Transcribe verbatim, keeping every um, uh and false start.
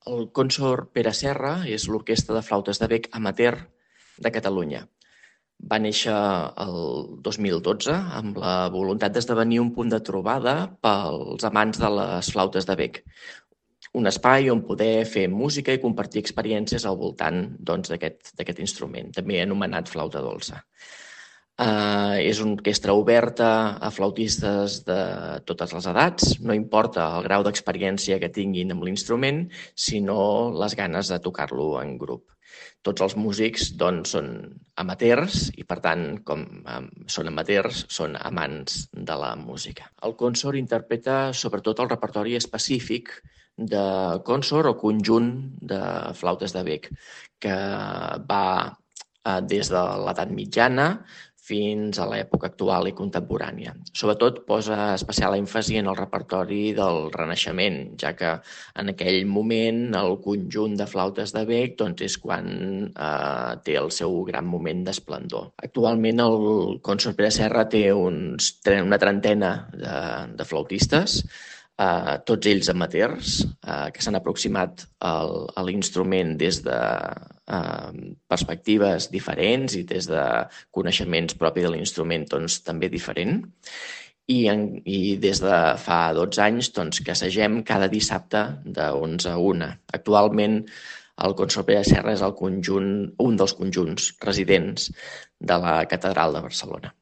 El Consort Pere Serra és l'orquestra de flautes de bec amateur de Catalunya. Va néixer el dos mil dotze amb la voluntat d'esdevenir un punt de trobada pels amants de les flautes de bec. Un espai on poder fer música i compartir experiències al voltant doncs, d'aquest d'aquest instrument, també anomenat flauta dolça. Uh, és una orquestra oberta a flautistes de totes les edats, no importa el grau d'experiència que tinguin amb l'instrument, sinó les ganes de tocar-lo en grup. Tots els músics doncs, són amateurs i, per tant, com um, són amateurs, són amants de la música. El Consort interpreta sobretot el repertori específic de consort o conjunt de flautes de bec, que va uh, des de l'edat mitjana fins a l'època actual i contemporània. Sobretot posa especial èmfasi en el repertori del Renaixement, ja que en aquell moment el conjunt de flautes de bec doncs, és quan eh, té el seu gran moment d'esplendor. Actualment el Consort Pere Serra té uns, una trentena de, de flautistes, Uh, tots ells amateurs, uh, que s'han aproximat al, a l'instrument des de uh, perspectives diferents i des de coneixements propis de l'instrument doncs, també diferent. I, en, I des de fa dotze anys doncs, que assagem cada dissabte de onze a una. Actualment el Consort Pere Serra és el conjunt, un dels conjunts residents de la Catedral de Barcelona.